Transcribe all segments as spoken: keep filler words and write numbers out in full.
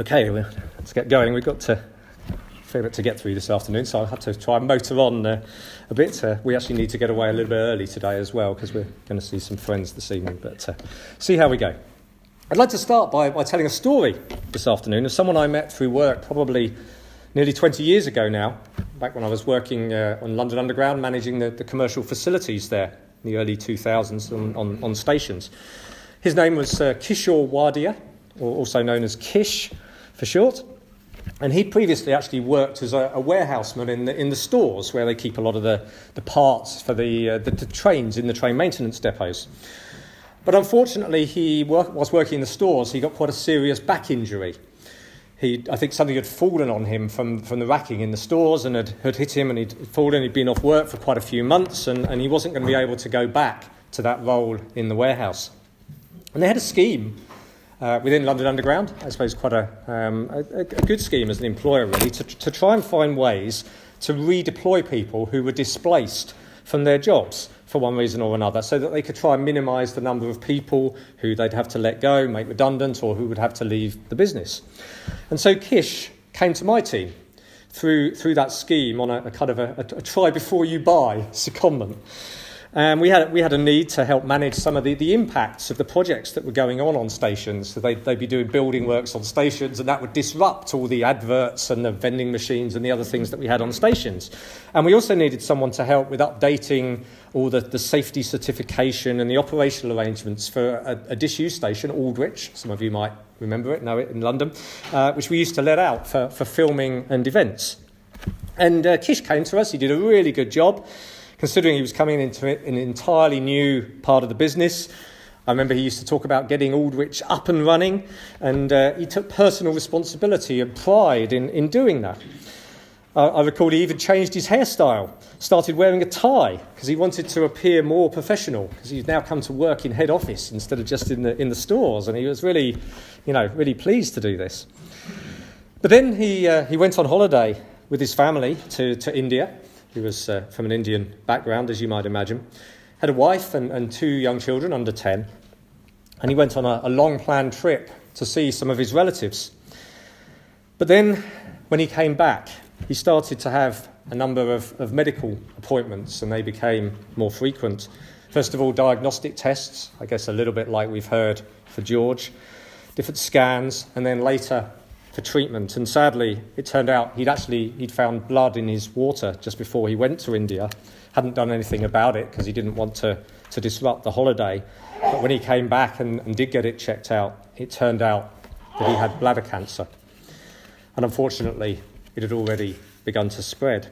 Okay, well, let's get going. We've got to, a fair bit to get through this afternoon, so I'll have to try and motor on uh, a bit. Uh, we actually need to get away a little bit early today as well, because we're going to see some friends this evening, but uh, see how we go. I'd like to start by, by telling a story this afternoon of someone I met through work probably nearly twenty years ago now, back when I was working uh, on London Underground, managing the, the commercial facilities there in the early two thousands on, on, on stations. His name was uh, Kishore Wadia, or also known as Kish for short, and he previously actually worked as a, a warehouseman in the, in the stores where they keep a lot of the, the parts for the, uh, the, the trains in the train maintenance depots. But unfortunately, he work, was working in the stores. He got quite a serious back injury. He, I think something had fallen on him from, from the racking in the stores and had, had hit him, and he'd fallen. He'd been off work for quite a few months, and, and he wasn't going to be able to go back to that role in the warehouse. And they had a scheme uh, within London Underground, I suppose quite a, um, a, a good scheme as an employer, really, to, to try and find ways to redeploy people who were displaced from their jobs for one reason or another, so that they could try and minimise the number of people who they'd have to let go, make redundant, or who would have to leave the business. And so Kish came to my team through through that scheme on a, a kind of a, a, a try before you buy secondment. And we had we had a need to help manage some of the, the impacts of the projects that were going on on stations. So they'd, they'd be doing building works on stations, and that would disrupt all the adverts and the vending machines and the other things that we had on stations. And we also needed someone to help with updating all the, the safety certification and the operational arrangements for a, a disused station, Aldwych. Some of you might remember it, know it, in London, uh, which we used to let out for, for filming and events. And uh, Kish came to us. He did a really good job, considering he was coming into an entirely new part of the business. I remember he used to talk about getting Aldwych up and running, and uh, he took personal responsibility and pride in, in doing that. Uh, I recall he even changed his hairstyle, started wearing a tie, because he wanted to appear more professional, because he's now come to work in head office instead of just in the in the stores, and he was really, you know, really pleased to do this. But then he uh, he went on holiday with his family to, to India. He was uh, from an Indian background, as you might imagine. Had a wife and, and two young children under ten. And he went on a, a long-planned trip to see some of his relatives. But then, when he came back, he started to have a number of, of medical appointments, and they became more frequent. First of all, diagnostic tests, I guess a little bit like we've heard for George. Different scans, and then later for treatment. And sadly, it turned out he'd actually he'd found blood in his water just before he went to India. Hadn't done anything about it because he didn't want to, to disrupt the holiday. But when he came back and, and did get it checked out, it turned out that he had bladder cancer. And unfortunately, it had already begun to spread.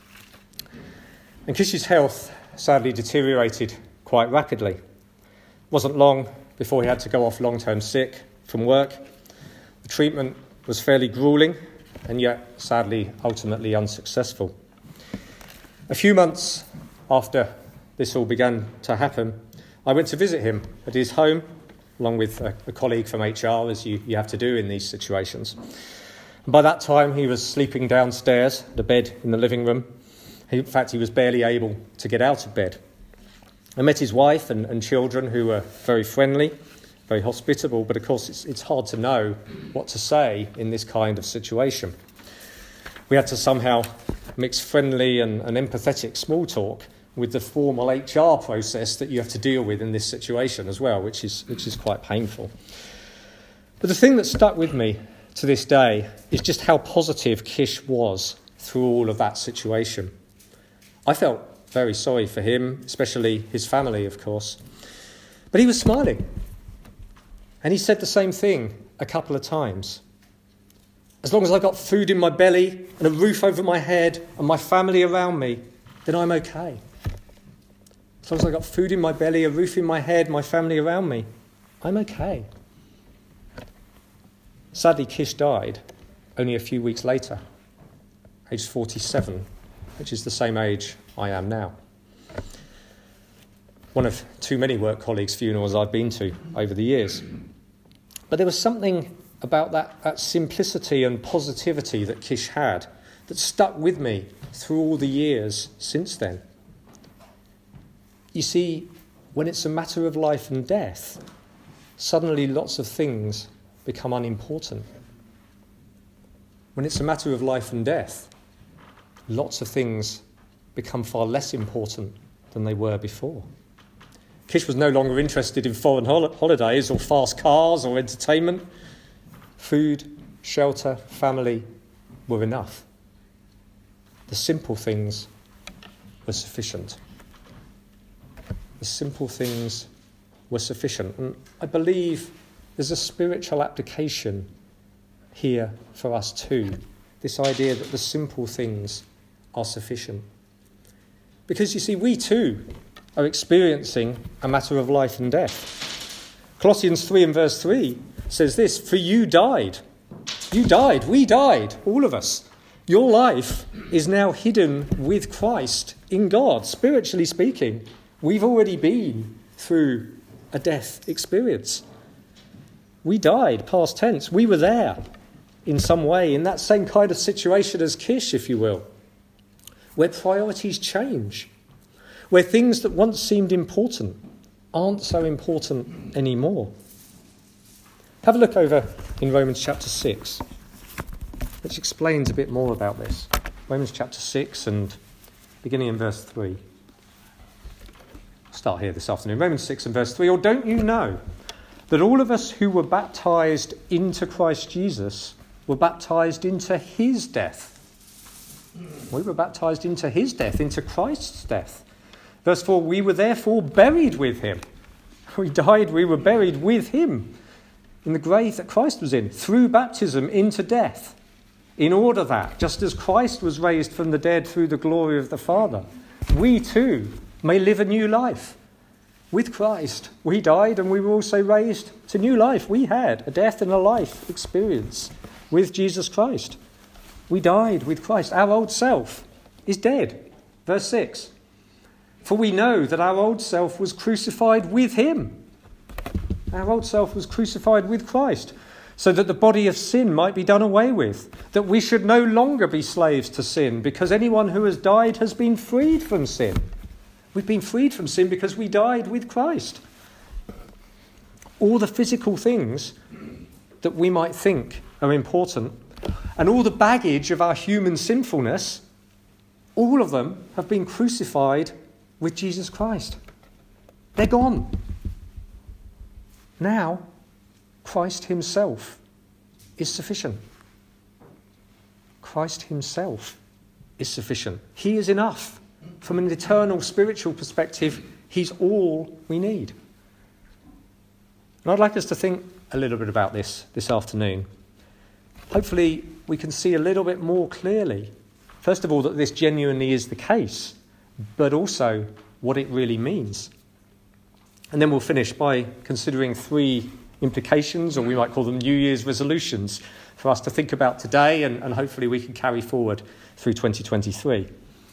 And Kish's health sadly deteriorated quite rapidly. It wasn't long before he had to go off long-term sick from work. The treatment was fairly gruelling, and yet, sadly, ultimately unsuccessful. A few months after this all began to happen, I went to visit him at his home, along with a, a colleague from H R, as you, you have to do in these situations. And by that time, he was sleeping downstairs, the bed in the living room. He, in fact, he was barely able to get out of bed. I met his wife and, and children, who were very friendly, very hospitable, but of course it's, it's hard to know what to say in this kind of situation. We had to somehow mix friendly and, and empathetic small talk with the formal H R process that you have to deal with in this situation as well, which is which is quite painful. But the thing that stuck with me to this day is just how positive Kish was through all of that situation. I felt very sorry for him, especially his family, of course. But he was smiling. And he said the same thing a couple of times. As long as I've got food in my belly and a roof over my head and my family around me, then I'm okay. As long as I've got food in my belly, a roof in my head, my family around me, I'm okay. Sadly, Kish died only a few weeks later, aged forty-seven, which is the same age I am now. One of too many work colleagues' funerals I've been to over the years. But there was something about that, that simplicity and positivity that Kish had that stuck with me through all the years since then. You see, when it's a matter of life and death, suddenly lots of things become unimportant. when it's a matter of life and death, lots of things become far less important than they were before. Kish was no longer interested in foreign hol- holidays or fast cars or entertainment. Food, shelter, family were enough. The simple things were sufficient. The simple things were sufficient. And I believe there's a spiritual application here for us too. This idea that the simple things are sufficient. Because you see, we too are experiencing a matter of life and death. Colossians three and verse three says this, "For you died." You died, we died, all of us. Your life is now hidden with Christ in God. Spiritually speaking, we've already been through a death experience. We died, past tense. We were there in some way, in that same kind of situation as Kish, if you will, where priorities change, where things that once seemed important aren't so important anymore. Have a look over in Romans chapter six, which explains a bit more about this. Romans chapter six and beginning in verse three. Start here this afternoon. Romans six and verse three. Or don't you know that all of us who were baptised into Christ Jesus were baptised into his death? We were baptised into his death, into Christ's death. Verse four, we were therefore buried with him. We died, we were buried with him in the grave that Christ was in, through baptism into death, in order that, just as Christ was raised from the dead through the glory of the Father, we too may live a new life. With Christ, we died and we were also raised to new life. We had a death and a life experience with Jesus Christ. We died with Christ. Our old self is dead. Verse six. For we know that our old self was crucified with him. Our old self was crucified with Christ, so that the body of sin might be done away with, that we should no longer be slaves to sin, because anyone who has died has been freed from sin. We've been freed from sin because we died with Christ. All the physical things that we might think are important, and all the baggage of our human sinfulness, all of them have been crucified with Jesus Christ. They're gone. Now, Christ himself is sufficient. Christ himself is sufficient. He is enough. From an eternal spiritual perspective, he's all we need. And I'd like us to think a little bit about this this afternoon. Hopefully, we can see a little bit more clearly, first of all, that this genuinely is the case, but also what it really means. And then we'll finish by considering three implications, or we might call them New Year's resolutions, for us to think about today, and, and hopefully we can carry forward through twenty twenty-three.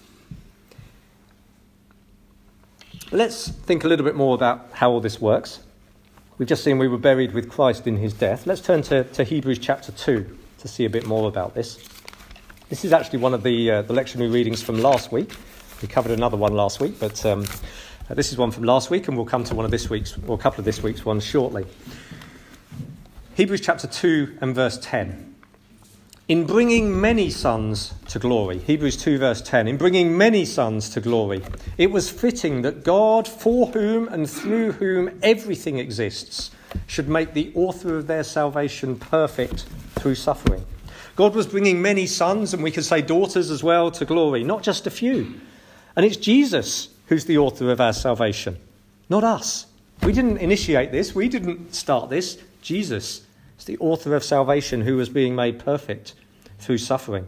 Let's think a little bit more about how all this works. We've just seen we were buried with Christ in his death. Let's turn to, to Hebrews chapter two to see a bit more about this. This is actually one of the, uh, the lectionary readings from last week. We covered another one last week, but um, uh, this is one from last week, and we'll come to one of this week's, or a couple of this week's ones shortly. Hebrews chapter two and verse ten. In bringing many sons to glory, Hebrews two verse ten, in bringing many sons to glory, it was fitting that God, for whom and through whom everything exists, should make the author of their salvation perfect through suffering. God was bringing many sons, and we could say daughters as well, to glory, not just a few. And it's Jesus who's the author of our salvation, not us. We didn't initiate this. We didn't start this. Jesus is the author of salvation, who was being made perfect through suffering.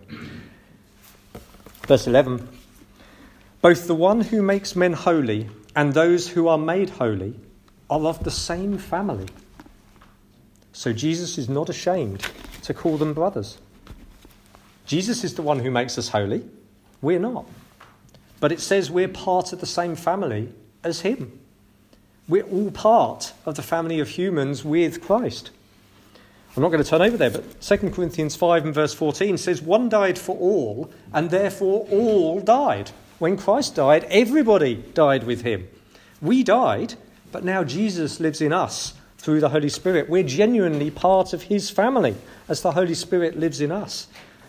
Verse eleven. Both the one who makes men holy and those who are made holy are of the same family. So Jesus is not ashamed to call them brothers. Jesus is the one who makes us holy. We're not. But it says we're part of the same family as him. We're all part of the family of humans with Christ. I'm not going to turn over there, but Second Corinthians five and verse fourteen says, one died for all, and therefore all died. When Christ died, everybody died with him. We died, but now Jesus lives in us through the Holy Spirit. We're genuinely part of his family as the Holy Spirit lives in us.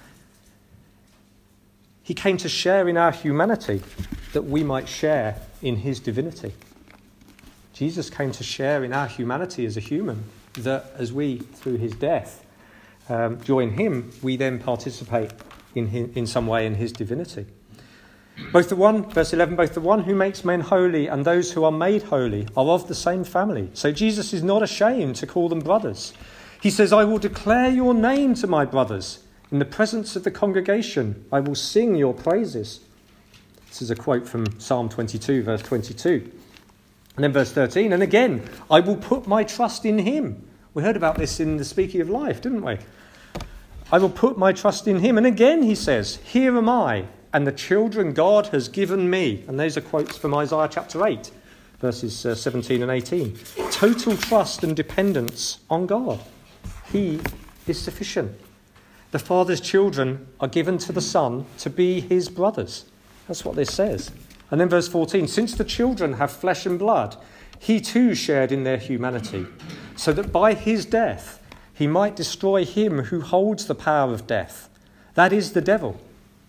He came to share in our humanity that we might share in his divinity. Jesus came to share in our humanity as a human, that as we, through his death, um, join him, we then participate in, his, in some way in his divinity. Both the one, verse eleven, both the one who makes men holy and those who are made holy are of the same family. So Jesus is not ashamed to call them brothers. He says, I will declare your name to my brothers. In the presence of the congregation, I will sing your praises. This is a quote from Psalm twenty-two, verse twenty-two. And then verse thirteen, and again, I will put my trust in him. We heard about this in the Speaking of Life, didn't we? I will put my trust in him. And again he says, here am I, and the children God has given me. And those are quotes from Isaiah chapter eight, verses uh, seventeen and eighteen. Total trust and dependence on God. He is sufficient. The Father's children are given to the Son to be his brothers. That's what this says. And then verse fourteen, since the children have flesh and blood, he too shared in their humanity, so that by his death he might destroy him who holds the power of death. That is the devil.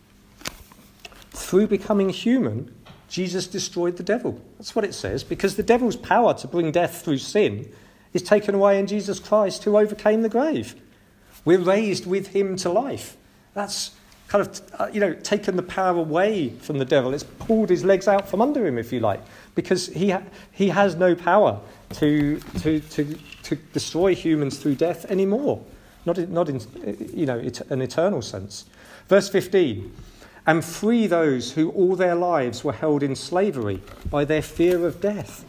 Through becoming human, Jesus destroyed the devil. That's what it says, because the devil's power to bring death through sin is taken away in Jesus Christ, who overcame the grave. We're raised with him to life. That's kind of, uh, you know, taken the power away from the devil. It's pulled his legs out from under him, if you like, because he ha- he has no power to to to to destroy humans through death anymore. Not in, not in you know it, an eternal sense. Verse fifteen, and free those who all their lives were held in slavery by their fear of death.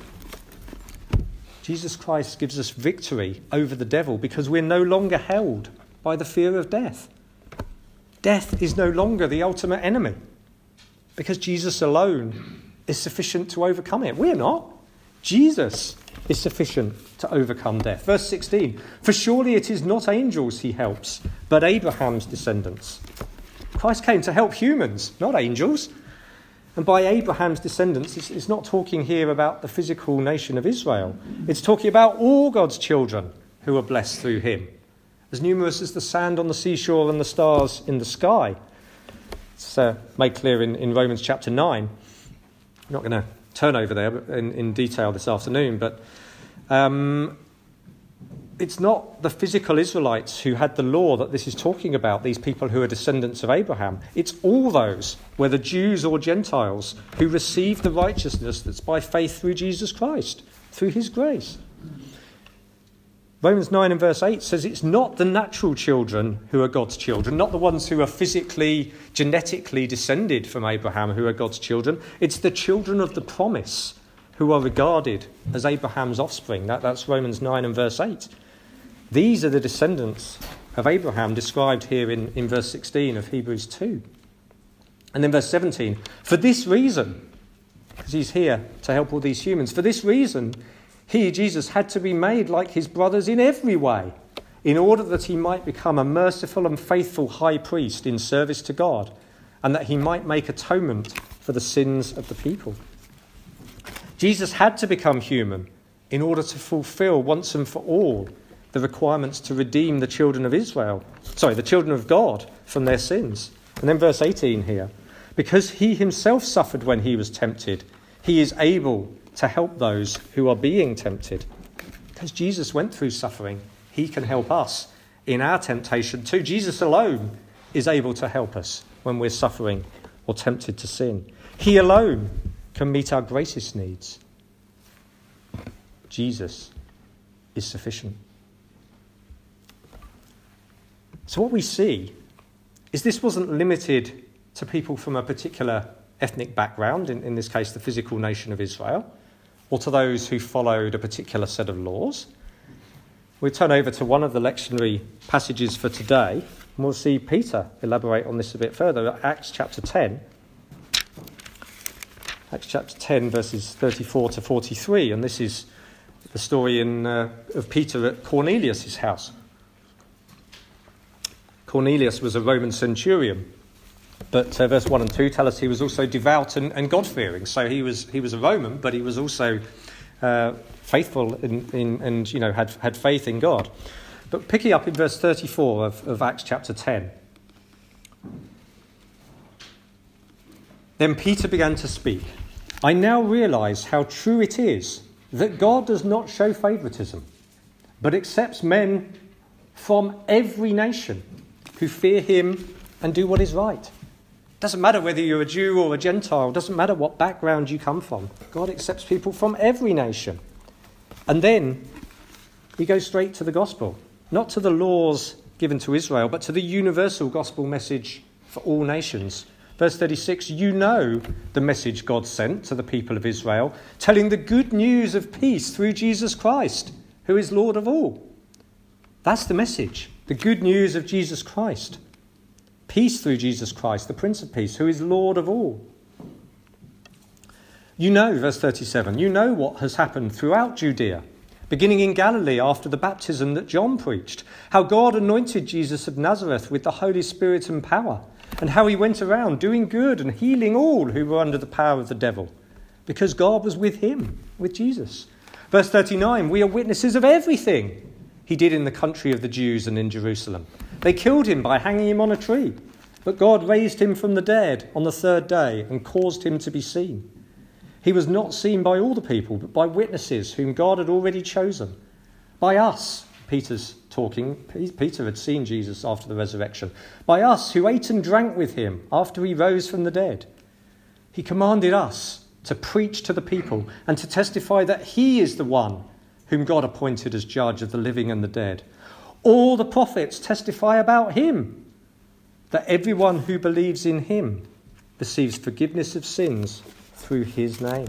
Jesus Christ gives us victory over the devil because we're no longer held by the fear of death. Death is no longer the ultimate enemy because Jesus alone is sufficient to overcome it. We're not. Jesus is sufficient to overcome death. Verse sixteen, for surely it is not angels he helps, but Abraham's descendants. Christ came to help humans, not angels. And by Abraham's descendants, it's, it's not talking here about the physical nation of Israel. It's talking about all God's children who are blessed through him, as numerous as the sand on the seashore and the stars in the sky. It's uh, made clear in, in Romans chapter nine. I'm not going to turn over there in, in detail this afternoon, but um, it's not the physical Israelites who had the law that this is talking about, these people who are descendants of Abraham. It's all those, whether Jews or Gentiles, who receive the righteousness that's by faith through Jesus Christ, through his grace. Romans nine and verse eight says it's not the natural children who are God's children, not the ones who are physically, genetically descended from Abraham who are God's children. It's the children of the promise who are regarded as Abraham's offspring. That, that's Romans nine and verse eight. These are the descendants of Abraham described here in, in verse sixteen of Hebrews two. And then verse seventeen, for this reason, because he's here to help all these humans, for this reason, he, Jesus, had to be made like his brothers in every way, in order that he might become a merciful and faithful high priest in service to God, and that he might make atonement for the sins of the people. Jesus had to become human in order to fulfill once and for all the requirements to redeem the children of Israel, sorry, the children of God from their sins. And then verse eighteen here, because he himself suffered when he was tempted, he is able to help those who are being tempted. Because Jesus went through suffering, he can help us in our temptation too. Jesus alone is able to help us when we're suffering or tempted to sin. He alone can meet our greatest needs. Jesus is sufficient. So what we see is this wasn't limited to people from a particular ethnic background, in, in this case the physical nation of Israel, or to those who followed a particular set of laws. We'll turn over to one of the lectionary passages for today, and we'll see Peter elaborate on this a bit further. Acts chapter ten. Acts chapter ten, verses thirty-four to forty-three, and this is the story in, uh, of Peter at Cornelius' house. Cornelius was a Roman centurion, but uh, verse one and two tell us he was also devout and, and God-fearing. So he was he was a Roman, but he was also uh, faithful in, in, and you know had had faith in God. But picking up in verse thirty-four of, of Acts chapter ten, Then Peter began to speak. I now realize how true it is that God does not show favoritism, but accepts men from every nation who fear him and do what is right. Doesn't matter whether you're a Jew or a Gentile, doesn't matter what background you come from. God accepts people from every nation. And then he goes straight to the gospel, not to the laws given to Israel, but to the universal gospel message for all nations. Verse thirty-six, you know the message God sent to the people of Israel, telling the good news of peace through Jesus Christ, who is Lord of all. That's the message, the good news of Jesus Christ. Peace through Jesus Christ, the Prince of Peace, who is Lord of all. You know, verse thirty-seven, you know what has happened throughout Judea, beginning in Galilee after the baptism that John preached, how God anointed Jesus of Nazareth with the Holy Spirit and power, and how he went around doing good and healing all who were under the power of the devil, because God was with him, with Jesus. Verse thirty-nine, we are witnesses of everything he did in the country of the Jews and in Jerusalem. They killed him by hanging him on a tree, but God raised him from the dead on the third day and caused him to be seen. He was not seen by all the people, but by witnesses whom God had already chosen. By us, Peter's talking, Peter had seen Jesus after the resurrection. By us, who ate and drank with him after he rose from the dead. He commanded us to preach to the people and to testify that he is the one whom God appointed as judge of the living and the dead. All the prophets testify about him, that everyone who believes in him receives forgiveness of sins through his name.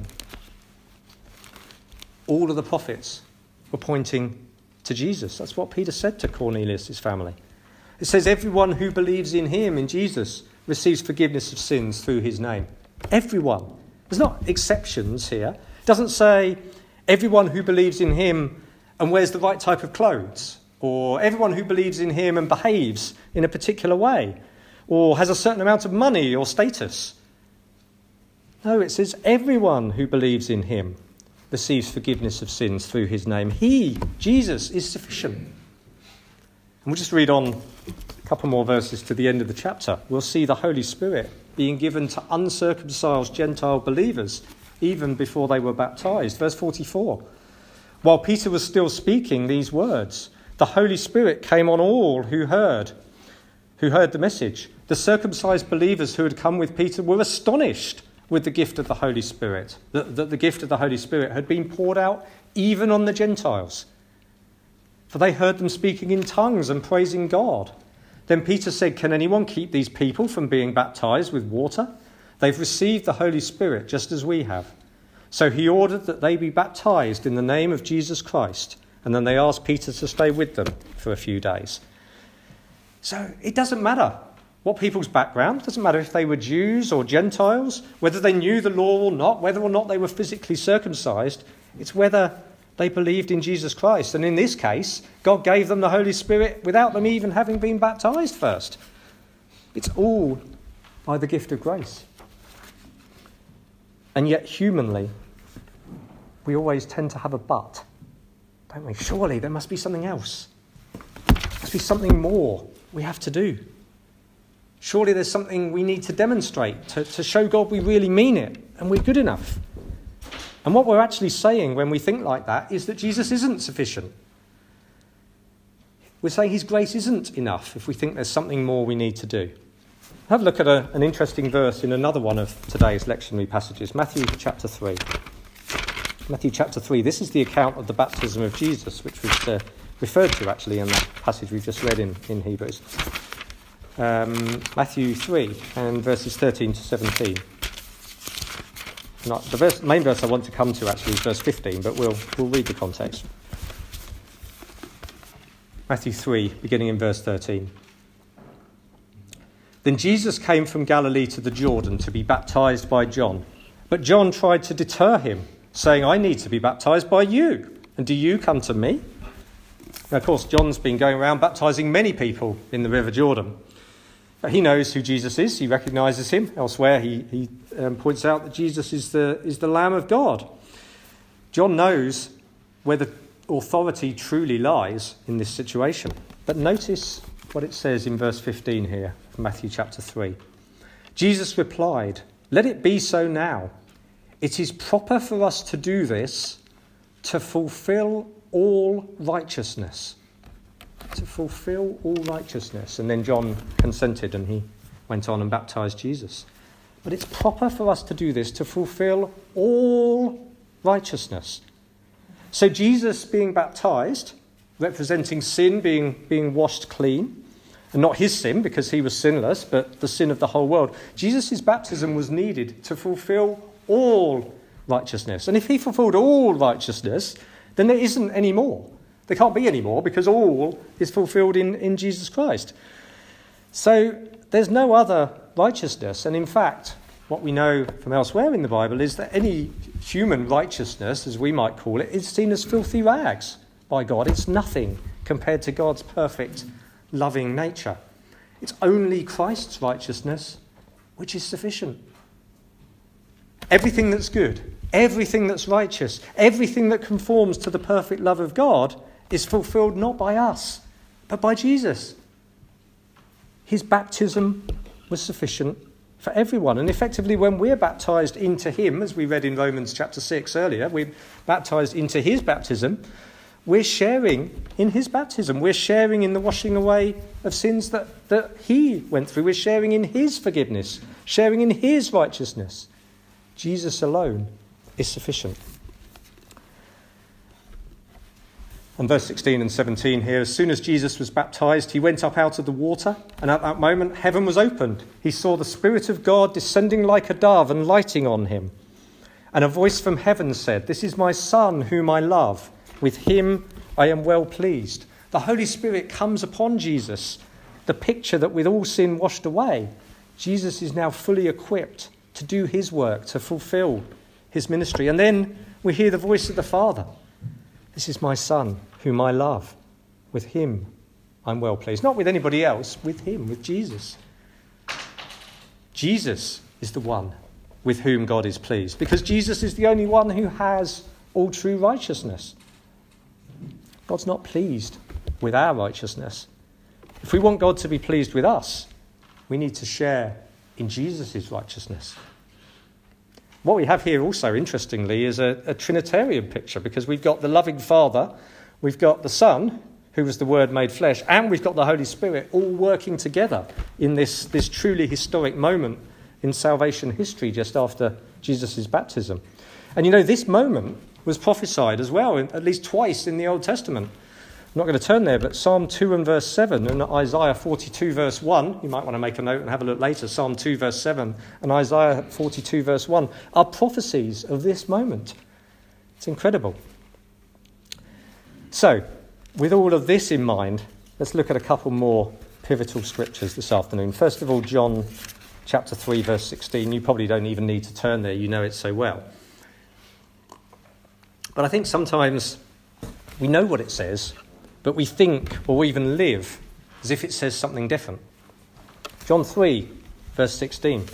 All of the prophets were pointing to Jesus. That's what Peter said to Cornelius, his family. It says everyone who believes in him, in Jesus, receives forgiveness of sins through his name. Everyone. There's not exceptions here. It doesn't say everyone who believes in him and wears the right type of clothes, or everyone who believes in him and behaves in a particular way, or has a certain amount of money or status. No, it says everyone who believes in him receives forgiveness of sins through his name. He, Jesus, is sufficient. And we'll just read on a couple more verses to the end of the chapter. We'll see the Holy Spirit being given to uncircumcised Gentile believers even before they were baptized. Verse forty-four. While Peter was still speaking these words, the Holy Spirit came on all who heard, who heard the message. The circumcised believers who had come with Peter were astonished with the gift of the Holy Spirit, that, that the gift of the Holy Spirit had been poured out even on the Gentiles. For they heard them speaking in tongues and praising God. Then Peter said, can anyone keep these people from being baptized with water? They've received the Holy Spirit just as we have. So he ordered that they be baptized in the name of Jesus Christ. And then they asked Peter to stay with them for a few days. So it doesn't matter what people's background, it doesn't matter if they were Jews or Gentiles, whether they knew the law or not, whether or not they were physically circumcised. It's whether they believed in Jesus Christ. And in this case, God gave them the Holy Spirit without them even having been baptized first. It's all by the gift of grace. And yet humanly, we always tend to have a but, don't we? Surely there must be something else. There must be something more we have to do. Surely there's something we need to demonstrate to, to show God we really mean it and we're good enough. And what we're actually saying when we think like that is that Jesus isn't sufficient. We're saying his grace isn't enough if we think there's something more we need to do. Have a look at a, an interesting verse in another one of today's lectionary passages, Matthew chapter three. Matthew chapter three, this is the account of the baptism of Jesus, which was uh, referred to actually in that passage we've just read in, in Hebrews. Um, Matthew three and verses thirteen to seventeen. Not, the verse, main verse I want to come to actually is verse fifteen, but we'll, we'll read the context. Matthew three, beginning in verse thirteen. Then Jesus came from Galilee to the Jordan to be baptized by John. But John tried to deter him, saying, I need to be baptized by you, and do you come to me? Now, of course, John's been going around baptizing many people in the River Jordan. But he knows who Jesus is. He recognises him. Elsewhere, he, he um, points out that Jesus is the, is the Lamb of God. John knows where the authority truly lies in this situation. But notice what it says in verse fifteen here, Matthew chapter three. Jesus replied, Let it be so now. It is proper for us to do this to fulfill all righteousness. To fulfill all righteousness. And then John consented and he went on and baptized Jesus. But it's proper for us to do this to fulfill all righteousness. So Jesus being baptized, representing sin being, being washed clean, and not his sin because he was sinless, but the sin of the whole world. Jesus' baptism was needed to fulfill all righteousness. And if he fulfilled all righteousness, then there isn't any more. There can't be any more because all is fulfilled in, in Jesus Christ. So there's no other righteousness. And in fact, what we know from elsewhere in the Bible is that any human righteousness, as we might call it, is seen as filthy rags by God. It's nothing compared to God's perfect, loving nature. It's only Christ's righteousness which is sufficient. Everything that's good, everything that's righteous, everything that conforms to the perfect love of God is fulfilled not by us, but by Jesus. His baptism was sufficient for everyone. And effectively, when we're baptized into him, as we read in Romans chapter six earlier, we're baptized into his baptism, we're sharing in his baptism. We're sharing in the washing away of sins that, that he went through. We're sharing in his forgiveness, sharing in his righteousness. Jesus alone is sufficient. And verse sixteen and seventeen here, as soon as Jesus was baptized, he went up out of the water, and at that moment heaven was opened. He saw the Spirit of God descending like a dove and lighting on him. And a voice from heaven said, "This is my Son whom I love. With him I am well pleased." The Holy Spirit comes upon Jesus, the picture that with all sin washed away, Jesus is now fully equipped to do his work, to fulfill his ministry. And then we hear the voice of the Father. "This is my Son, whom I love. With him I'm well pleased." Not with anybody else, with him, with Jesus. Jesus is the one with whom God is pleased, because Jesus is the only one who has all true righteousness. God's not pleased with our righteousness. If we want God to be pleased with us, we need to share in Jesus' righteousness. What we have here also, interestingly, is a, a Trinitarian picture, because we've got the loving Father, we've got the Son, who was the Word made flesh, and we've got the Holy Spirit all working together in this, this truly historic moment in salvation history just after Jesus' baptism. And you know, this moment was prophesied as well, at least twice in the Old Testament. I'm not going to turn there, but Psalm two and verse seven and Isaiah forty-two verse one, you might want to make a note and have a look later, Psalm two verse seven and Isaiah forty-two verse one are prophecies of this moment. It's incredible. So, with all of this in mind, let's look at a couple more pivotal scriptures this afternoon. First of all, John chapter three verse sixteen. You probably don't even need to turn there, you know it so well. But I think sometimes we know what it says, but we think or even live as if it says something different. John three, verse sixteen.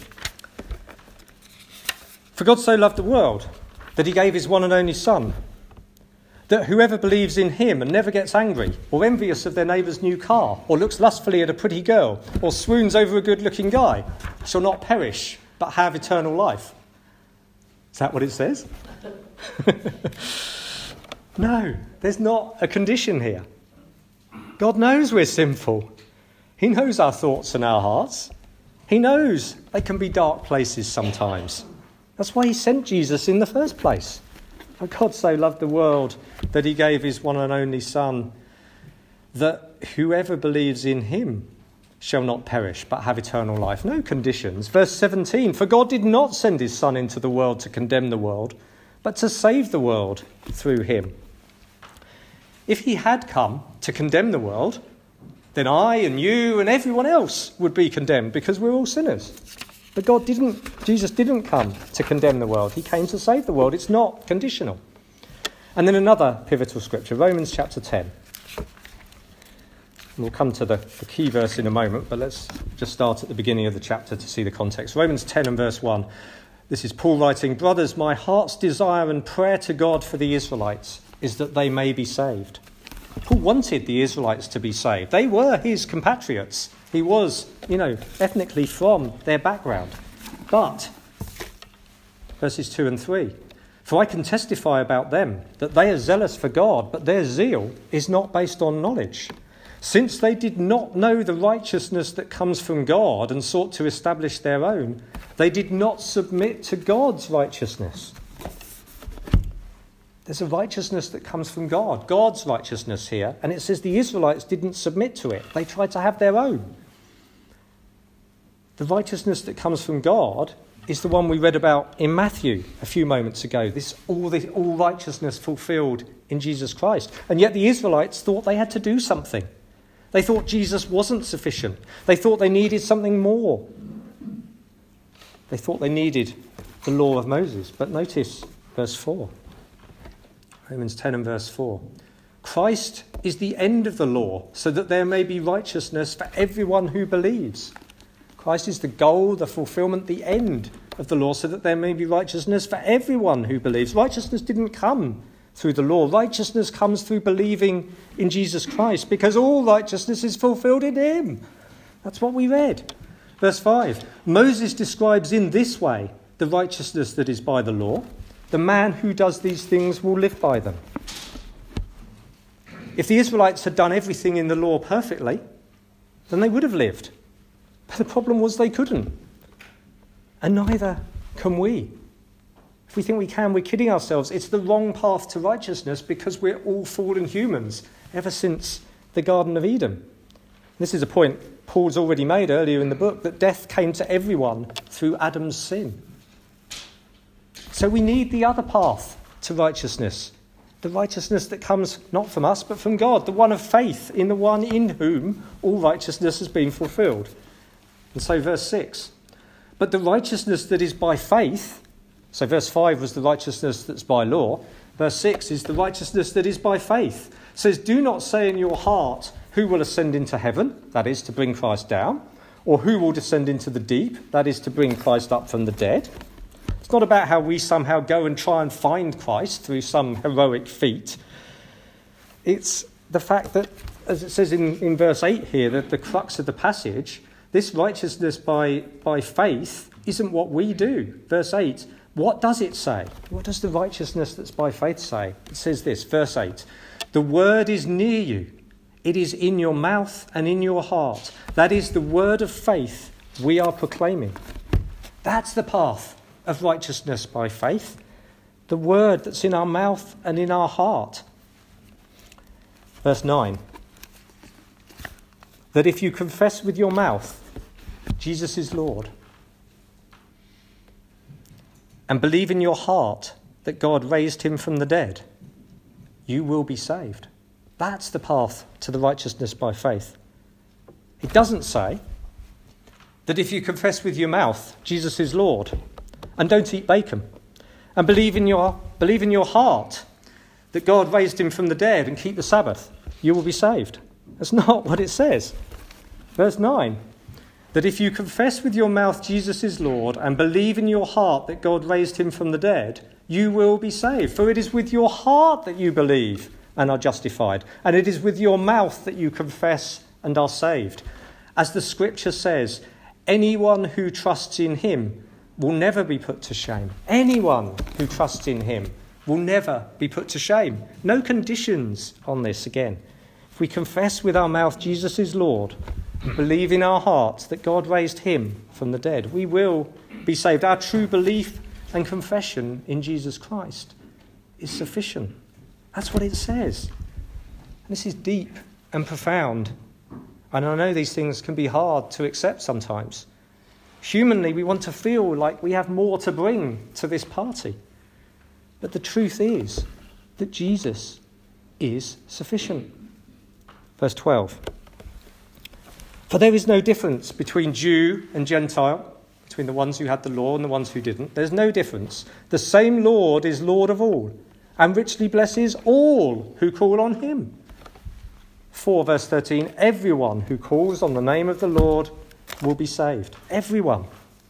"For God so loved the world that he gave his one and only Son, that whoever believes in him and never gets angry or envious of their neighbour's new car or looks lustfully at a pretty girl or swoons over a good-looking guy shall not perish but have eternal life." Is that what it says? No, there's not a condition here. God knows we're sinful. He knows our thoughts and our hearts. He knows they can be dark places sometimes. That's why he sent Jesus in the first place. For God so loved the world that he gave his one and only Son, that whoever believes in him shall not perish but have eternal life. No conditions. Verse seventeen, "For God did not send his Son into the world to condemn the world, but to save the world through him." If he had come to condemn the world, then I and you and everyone else would be condemned because we're all sinners. But God didn't, Jesus didn't come to condemn the world. He came to save the world. It's not conditional. And then another pivotal scripture, Romans chapter ten. We'll come to the, the key verse in a moment, but let's just start at the beginning of the chapter to see the context. Romans ten and verse one. This is Paul writing, "Brothers, my heart's desire and prayer to God for the Israelites is that they may be saved." Paul wanted the Israelites to be saved. They were his compatriots. He was, you know, ethnically from their background. But verses two and three. For I can testify about them that they are zealous for God, but their zeal is not based on knowledge. Since they did not know the righteousness that comes from God and sought to establish their own, they did not submit to God's righteousness. There's a righteousness that comes from God, God's righteousness here, and it says the Israelites didn't submit to it. They tried to have their own. The righteousness that comes from God is the one we read about in Matthew a few moments ago. This all, this, all righteousness fulfilled in Jesus Christ. And yet the Israelites thought they had to do something. They thought Jesus wasn't sufficient. They thought they needed something more. They thought they needed the law of Moses. But notice verse four. Romans ten and verse four. Christ is the end of the law, so that there may be righteousness for everyone who believes. Christ is the goal, the fulfillment, the end of the law, so that there may be righteousness for everyone who believes. Righteousness didn't come through the law. Righteousness comes through believing in Jesus Christ, because all righteousness is fulfilled in him. That's what we read. Verse five. Moses describes in this way the righteousness that is by the law. The man who does these things will live by them. If the Israelites had done everything in the law perfectly, then they would have lived. But the problem was they couldn't. And neither can we. If we think we can, we're kidding ourselves. It's the wrong path to righteousness because we're all fallen humans ever since the Garden of Eden. This is a point Paul's already made earlier in the book, that death came to everyone through Adam's sin. So we need the other path to righteousness, the righteousness that comes not from us but from God, the one of faith in the one in whom all righteousness has been fulfilled. And so verse six, but the righteousness that is by faith, so verse five was the righteousness that's by law, verse six is the righteousness that is by faith. It says, do not say in your heart, who will ascend into heaven, that is to bring Christ down, or who will descend into the deep, that is to bring Christ up from the dead. It's not about how we somehow go and try and find Christ through some heroic feat. It's the fact that, as it says in, in verse eight here, that the crux of the passage, this righteousness by, by faith isn't what we do. Verse eight, what does it say? What does the righteousness that's by faith say? It says this, verse eight, the word is near you. It is in your mouth and in your heart. That is the word of faith we are proclaiming. That's the path of righteousness by faith. The word that's in our mouth and in our heart. Verse nine. That if you confess with your mouth Jesus is Lord, and believe in your heart that God raised him from the dead, you will be saved. That's the path to the righteousness by faith. It doesn't say that if you confess with your mouth Jesus is Lord, and don't eat bacon, and believe in your believe in your heart that God raised him from the dead and keep the Sabbath, you will be saved. That's not what it says. Verse nine, that if you confess with your mouth Jesus is Lord and believe in your heart that God raised him from the dead, you will be saved. For it is with your heart that you believe and are justified, and it is with your mouth that you confess and are saved. As the scripture says, anyone who trusts in him will never be put to shame. Anyone who trusts in him will never be put to shame. No conditions on this again. If we confess with our mouth Jesus is Lord, and believe in our hearts that God raised him from the dead, we will be saved. Our true belief and confession in Jesus Christ is sufficient. That's what it says. And this is deep and profound. And I know these things can be hard to accept sometimes. Humanly, we want to feel like we have more to bring to this party. But the truth is that Jesus is sufficient. Verse twelve. For there is no difference between Jew and Gentile, between the ones who had the law and the ones who didn't. There's no difference. The same Lord is Lord of all, and richly blesses all who call on him. four verse thirteen, everyone who calls on the name of the Lord will be saved. Everyone.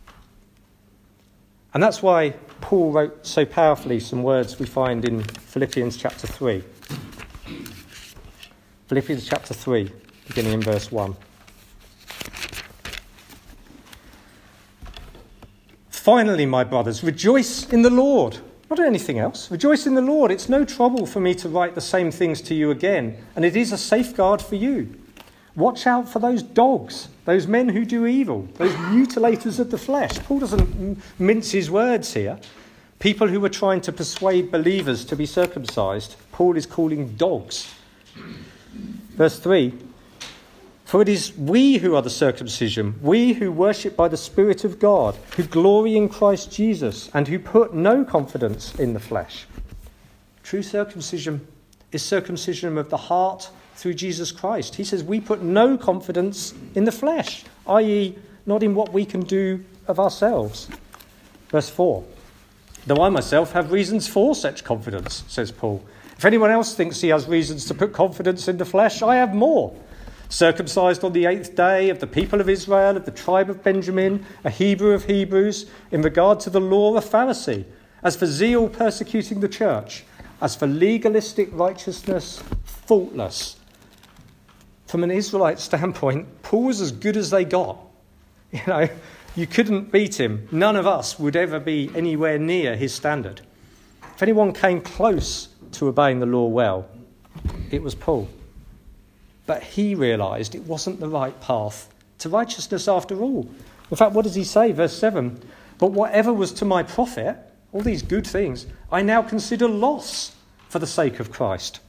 And that's why Paul wrote so powerfully some words we find in Philippians chapter three. Philippians chapter three, beginning in verse one. Finally, my brothers, rejoice in the Lord. Not anything else. Rejoice in the Lord. It's no trouble for me to write the same things to you again, and it is a safeguard for you. Watch out for those dogs, those men who do evil, those mutilators of the flesh. Paul doesn't mince his words here. People who were trying to persuade believers to be circumcised, Paul is calling dogs. Verse three, for it is we who are the circumcision, we who worship by the Spirit of God, who glory in Christ Jesus, and who put no confidence in the flesh. True circumcision is circumcision of the heart through Jesus Christ. He says we put no confidence in the flesh, that is not in what we can do of ourselves. Verse four, though I myself have reasons for such confidence, says Paul. If anyone else thinks he has reasons to put confidence in the flesh, I have more. Circumcised on the eighth day, of the people of Israel, of the tribe of Benjamin, a Hebrew of Hebrews, in regard to the law, a Pharisee. As for zeal, persecuting the church. As for legalistic righteousness, faultless. From an Israelite standpoint, Paul was as good as they got. You know, you couldn't beat him. None of us would ever be anywhere near his standard. If anyone came close to obeying the law well, it was Paul. But he realised it wasn't the right path to righteousness after all. In fact, what does he say? Verse seven, but whatever was to my profit, all these good things, I now consider loss for the sake of Christ.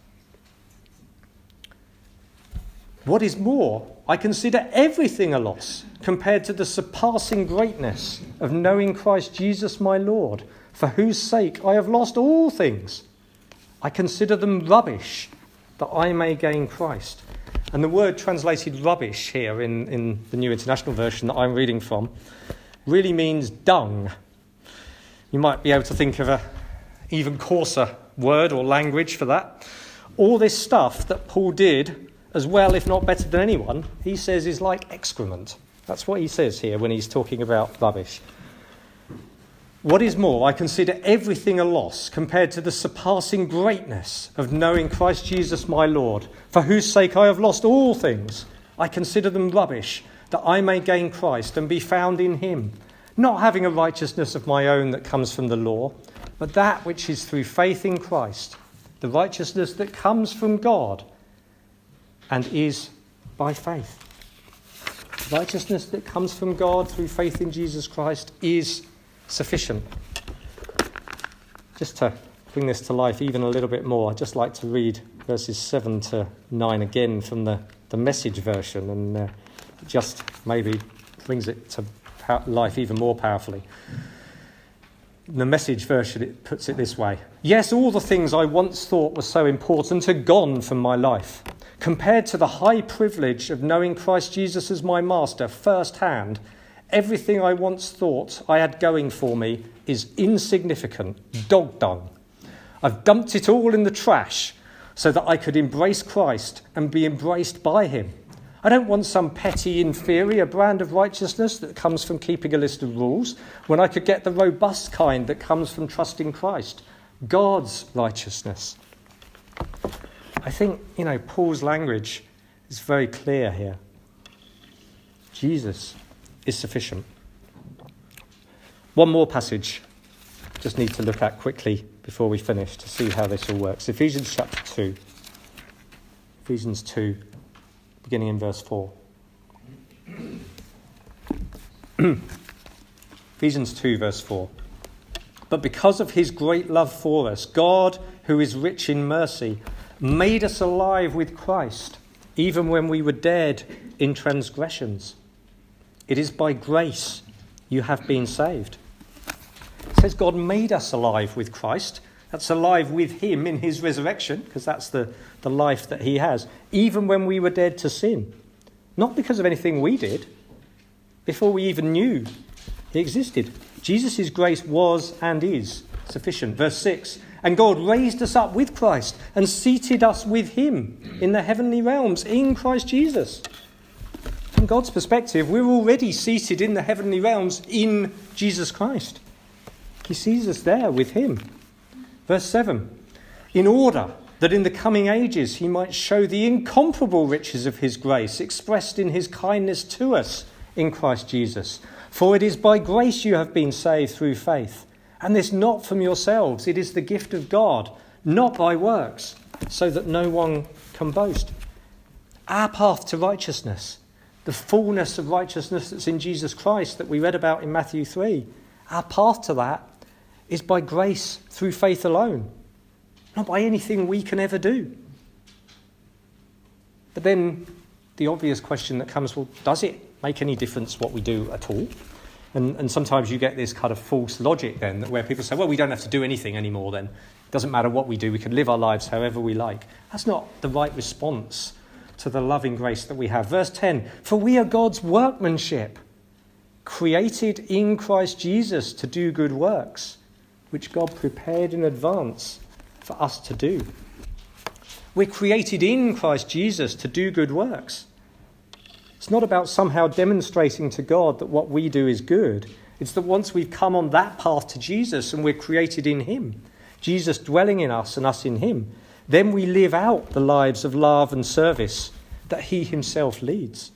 What is more, I consider everything a loss compared to the surpassing greatness of knowing Christ Jesus my Lord, for whose sake I have lost all things. I consider them rubbish, that I may gain Christ. And the word translated rubbish here in, in the New International Version that I'm reading from really means dung. You might be able to think of an even coarser word or language for that. All this stuff that Paul did as well, if not better than anyone, he says is like excrement. That's what he says here when he's talking about rubbish. What is more, I consider everything a loss compared to the surpassing greatness of knowing Christ Jesus my Lord, for whose sake I have lost all things. I consider them rubbish, that I may gain Christ and be found in him, not having a righteousness of my own that comes from the law, but that which is through faith in Christ, the righteousness that comes from God and is by faith. Righteousness that comes from God through faith in Jesus Christ is sufficient. Just to bring this to life even a little bit more, I'd just like to read verses seven to nine again from the, the Message version, and uh, just maybe brings it to life even more powerfully. In the Message version, it puts it this way. Yes, all the things I once thought were so important are gone from my life. Compared to the high privilege of knowing Christ Jesus as my master firsthand, everything I once thought I had going for me is insignificant, dog dung. I've dumped it all in the trash so that I could embrace Christ and be embraced by him. I don't want some petty, inferior brand of righteousness that comes from keeping a list of rules, when I could get the robust kind that comes from trusting Christ, God's righteousness. I think, you know, Paul's language is very clear here. Jesus is sufficient. One more passage just need to look at quickly before we finish to see how this all works. Ephesians chapter two. Ephesians two, beginning in verse four. Ephesians two, verse four. But because of his great love for us, God, who is rich in mercy, made us alive with Christ, even when we were dead in transgressions. It is by grace you have been saved. It says God made us alive with Christ. That's alive with him in his resurrection, because that's the, the life that he has, even when we were dead to sin. Not because of anything we did, before we even knew he existed. Jesus' grace was and is sufficient. Verse six, and God raised us up with Christ and seated us with him in the heavenly realms in Christ Jesus. From God's perspective, we're already seated in the heavenly realms in Jesus Christ. He sees us there with him. Verse seven, in order that in the coming ages he might show the incomparable riches of his grace expressed in his kindness to us in Christ Jesus. For it is by grace you have been saved through faith, and this not from yourselves, it is the gift of God, not by works, so that no one can boast. Our path to righteousness, the fullness of righteousness that's in Jesus Christ that we read about in Matthew three, our path to that is by grace through faith alone, not by anything we can ever do. But then the obvious question that comes, well, does it make any difference what we do at all? And, and sometimes you get this kind of false logic then, where people say, well, we don't have to do anything anymore then. It doesn't matter what we do, we can live our lives however we like. That's not the right response to the loving grace that we have. Verse ten, for we are God's workmanship, created in Christ Jesus to do good works, which God prepared in advance for us to do. We're created in Christ Jesus to do good works. It's not about somehow demonstrating to God that what we do is good. It's that once we've come on that path to Jesus and we're created in him, Jesus dwelling in us and us in him, then we live out the lives of love and service that he himself leads.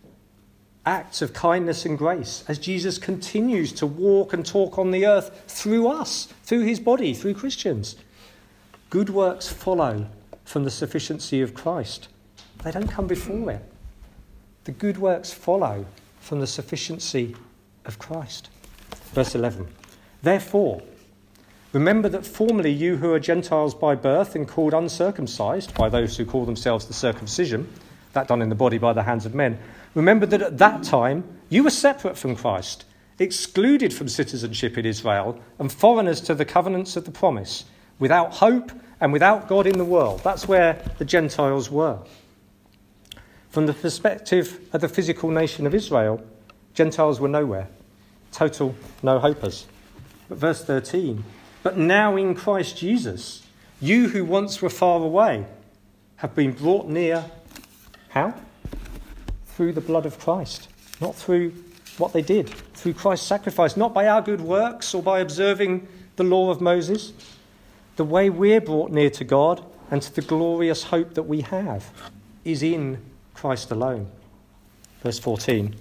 Acts of kindness and grace as Jesus continues to walk and talk on the earth through us, through his body, through Christians. Good works follow from the sufficiency of Christ. They don't come before it. The good works follow from the sufficiency of Christ. Verse eleven. Therefore, remember that formerly you who are Gentiles by birth and called uncircumcised by those who call themselves the circumcision, that done in the body by the hands of men, remember that at that time you were separate from Christ, excluded from citizenship in Israel and foreigners to the covenants of the promise, without hope and without God in the world. That's where the Gentiles were. From the perspective of the physical nation of Israel, Gentiles were nowhere. Total no-hopers. But verse thirteen, but now in Christ Jesus, you who once were far away have been brought near. How? Through the blood of Christ. Not through what they did. Through Christ's sacrifice. Not by our good works or by observing the law of Moses. The way we're brought near to God and to the glorious hope that we have is in Christ alone. Verse fourteen.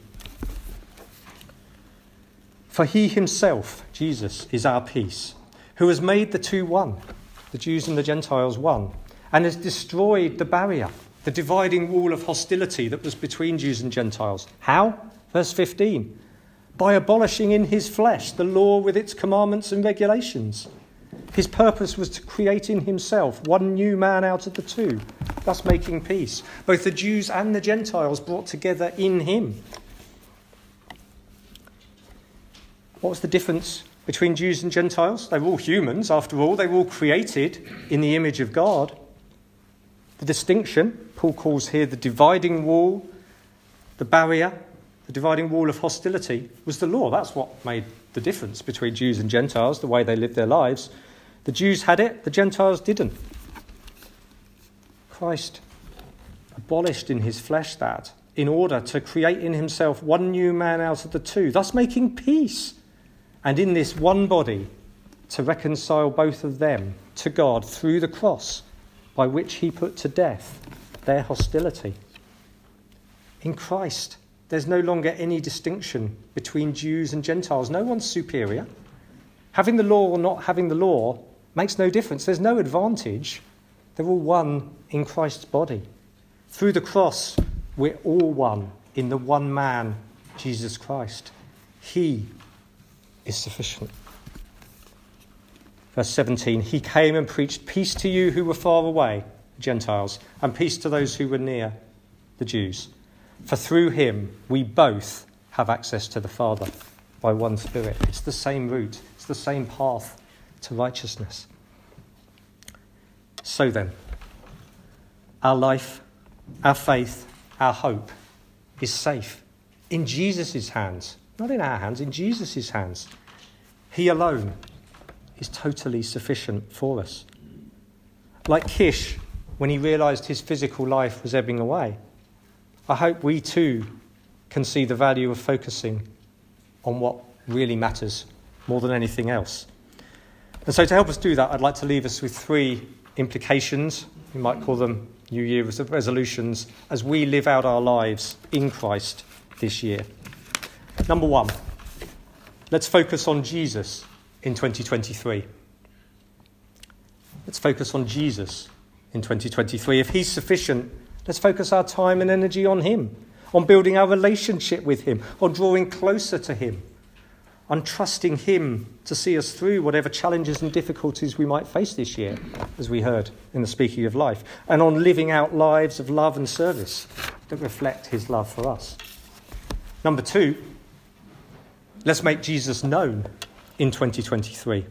For he himself, Jesus, is our peace, who has made the two one, the Jews and the Gentiles one, and has destroyed the barrier, the dividing wall of hostility that was between Jews and Gentiles. How? Verse fifteen. By abolishing in his flesh the law with its commandments and regulations. His purpose was to create in himself one new man out of the two, thus making peace. Both the Jews and the Gentiles brought together in him. What was the difference between Jews and Gentiles? They were all humans, after all. They were all created in the image of God. The distinction, Paul calls here the dividing wall, the barrier, the dividing wall of hostility, was the law. That's what made the difference between Jews and Gentiles, the way they lived their lives. The Jews had it, the Gentiles didn't. Christ abolished in his flesh that in order to create in himself one new man out of the two, thus making peace. And in this one body to reconcile both of them to God through the cross, by which he put to death their hostility. In Christ, there's no longer any distinction between Jews and Gentiles. No one's superior. Having the law or not having the law makes no difference. There's no advantage. They're all one in Christ's body. Through the cross, we're all one in the one man, Jesus Christ. He is sufficient. Verse seventeen, he came and preached peace to you who were far away, Gentiles, and peace to those who were near, the Jews. For through him we both have access to the Father by one Spirit. It's the same route. It's the same path to righteousness. So then, our life, our faith, our hope is safe in Jesus' hands. Not in our hands, in Jesus' hands. He alone is totally sufficient for us. Like Kish, when he realised his physical life was ebbing away, I hope we too can see the value of focusing on what really matters more than anything else. And so to help us do that, I'd like to leave us with three implications, we might call them New Year resolutions, as we live out our lives in Christ this year. Number one, Let's focus on Jesus in twenty twenty-three. Let's focus on Jesus in twenty twenty-three. If he's sufficient, let's focus our time and energy on him, on building our relationship with him, on drawing closer to him, on trusting him to see us through whatever challenges and difficulties we might face this year, as we heard in the Speaking of Life, and on living out lives of love and service that reflect his love for us. Number two, let's make Jesus known in twenty twenty-three.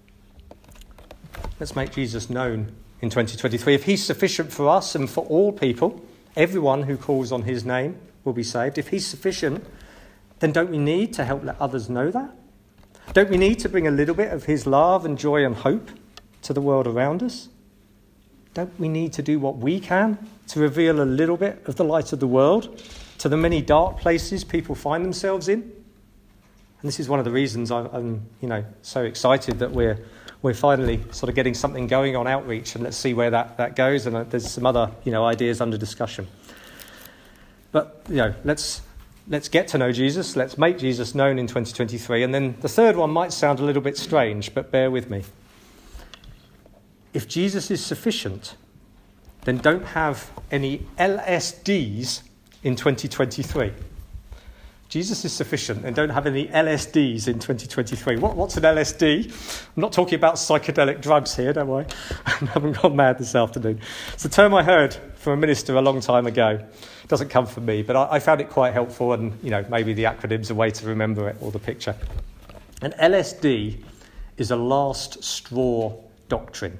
Let's make Jesus known in twenty twenty-three. If he's sufficient for us and for all people, everyone who calls on his name will be saved. If he's sufficient, then don't we need to help let others know that? Don't we need to bring a little bit of his love and joy and hope to the world around us? Don't we need to do what we can to reveal a little bit of the light of the world to the many dark places people find themselves in? And this is one of the reasons I'm, you know, so excited that we're we're finally sort of getting something going on outreach, and let's see where that, that goes. And there's some other, you know, ideas under discussion. But, you know, let's let's get to know Jesus. Let's make Jesus known in twenty twenty-three. And then the third one might sound a little bit strange, but bear with me. If Jesus is sufficient, then don't have any L S Ds in twenty twenty-three. Jesus is sufficient, and don't have any L S Ds in twenty twenty-three. What, what's an L S D? I'm not talking about psychedelic drugs here, don't worry. I haven't gone mad this afternoon. It's a term I heard from a minister a long time ago. It doesn't come from me, but I, I found it quite helpful, and you know, maybe the acronym's a way to remember it, or the picture. An L S D is a last straw doctrine.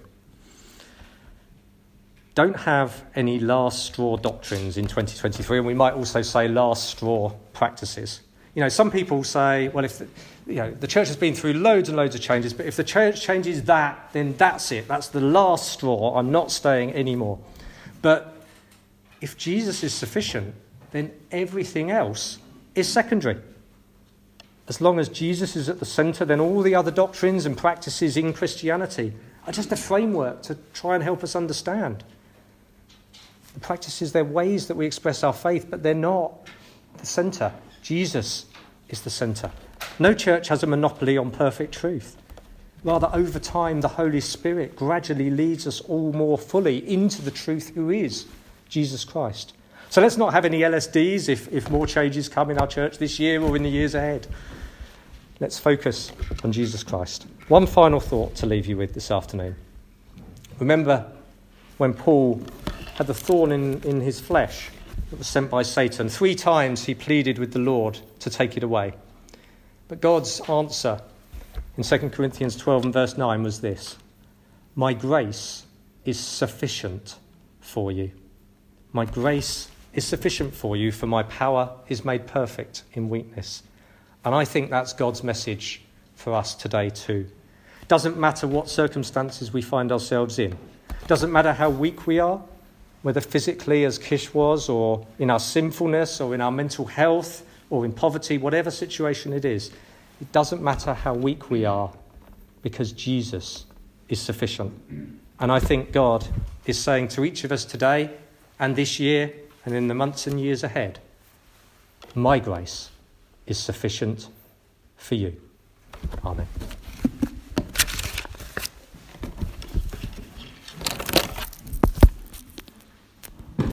Don't have any last straw doctrines in twenty twenty-three, and we might also say last straw practices. You know, some people say, well, if the, you know, the church has been through loads and loads of changes, but if the church changes that, then that's it. That's the last straw. I'm not staying anymore. But if Jesus is sufficient, then everything else is secondary. As long as Jesus is at the centre, then all the other doctrines and practices in Christianity are just a framework to try and help us understand. The practices, they're ways that we express our faith, but they're not the centre. Jesus is the centre. No church has a monopoly on perfect truth. Rather, over time, the Holy Spirit gradually leads us all more fully into the truth who is Jesus Christ. So let's not have any L S Ds if, if more changes come in our church this year or in the years ahead. Let's focus on Jesus Christ. One final thought to leave you with this afternoon. Remember when Paul had the thorn in, in his flesh that was sent by Satan. Three times he pleaded with the Lord to take it away. But God's answer in Second Corinthians twelve and verse nine was this: my grace is sufficient for you. My grace is sufficient for you, for my power is made perfect in weakness. And I think that's God's message for us today too. Doesn't matter what circumstances we find ourselves in. Doesn't matter how weak we are, whether physically as Kish was, or in our sinfulness, or in our mental health, or in poverty, whatever situation it is. It doesn't matter how weak we are, because Jesus is sufficient. And I think God is saying to each of us today, and this year, and in the months and years ahead, my grace is sufficient for you. Amen.